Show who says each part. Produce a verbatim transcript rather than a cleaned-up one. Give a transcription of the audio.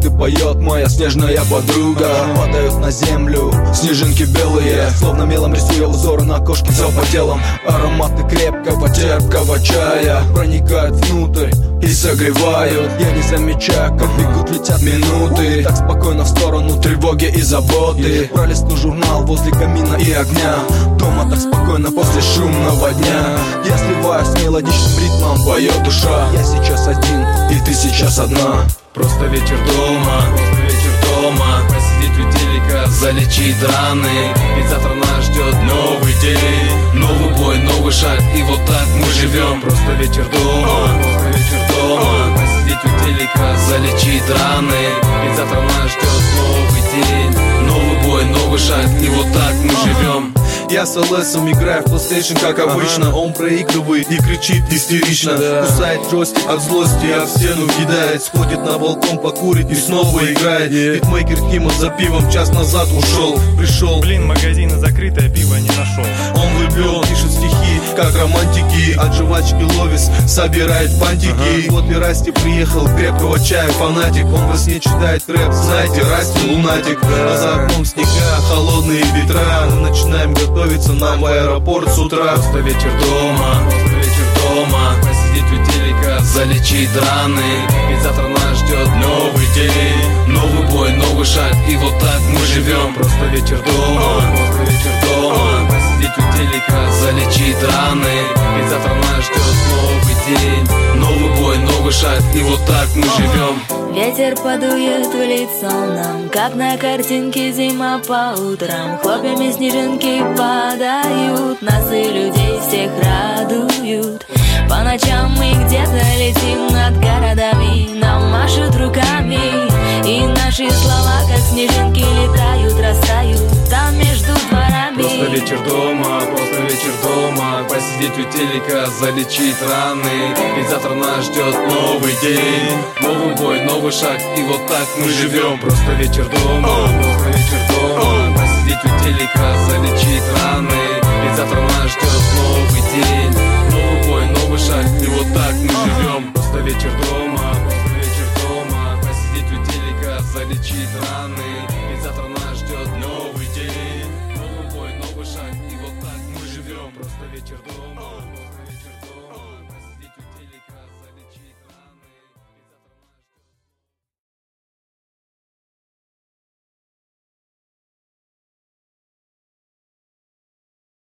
Speaker 1: и поет моя снежная подруга. Падают на землю снежинки белые, словно мелом рисуя узоры на кошке все по телам. Ароматы крепкого, терпкого чая проникают внутрь и согревают. Я не замечаю, как бегут, летят минуты. Так спокойно в сторону тревоги и заботы. Пролистну журнал возле камина и огня. Дома так спокойно после шумного дня. Я сливаюсь с мелодичным ритмом, поет душа. Я сейчас один, и ты сейчас одна.
Speaker 2: Просто вечер дома, просто вечер дома. Посидеть у телека, залечить раны. Ведь завтра нас ждет новый день, новый бой, новый шаг, и вот так мы живем. Просто вечер дома, просто вечер дома. Посидеть у телека, залечить раны. Ведь завтра нас ждет новый день, новый бой, новый шаг, и вот так мы живем.
Speaker 3: Я с ЛСом играю в PlayStation, как обычно. Ага. Он проигрывает и кричит истерично, да. Кусает джойстик от злости, об стену кидает. Сходит на балкон покурить и снова играет. yeah. Битмейкер Тима за пивом час назад ушел. Пришел,
Speaker 4: блин, магазина закрытое, пиво не нашел.
Speaker 3: Он влюблен, пишет стихи, как романтики. От жвачки Ловис собирает фантики. ага. Вот и Расти приехал, крепкого чая фанатик. Он во сне читает рэп, знаете, Расти лунатик. да. А за окном снега, холодные ветра. Мы начинаем готовить нам в аэропорт с утра.
Speaker 2: Просто вечер дома, просто вечер дома. Посидеть у телека, залечить раны. Ведь завтра нас ждет новый день, новый бой, новый шаг, и вот так мы живем. Просто вечер дома, просто вечер дома. Посидеть у телека, залечить раны. Ведь завтра нас ждет новый день, новый бой, новый шаг, и вот так мы живем.
Speaker 5: Ветер подует в лицо нам, как на картинке зима по утрам. Хлопьями снежинки падают, нас и людей всех радуют. По ночам мы где-то летим над городами, нам машут руками. И наши слова, как снежинки, летают, растают там между дворами.
Speaker 2: Просто вечер дома, просто вечер дома. Посидеть у телека, залечить раны. Ведь завтра нас ждет новый день, новый бой, новый шаг, и вот так мы живем. Просто вечер дома, просто вечер дома. Посидеть у телека, залечить раны. Ведь завтра нас ждет новый день, новый бой, новый шаг, и вот так мы живем. Просто вечер дома, просто вечер дома. Посидеть у телека, залечить раны. Ведь завтра нас ждет новый день.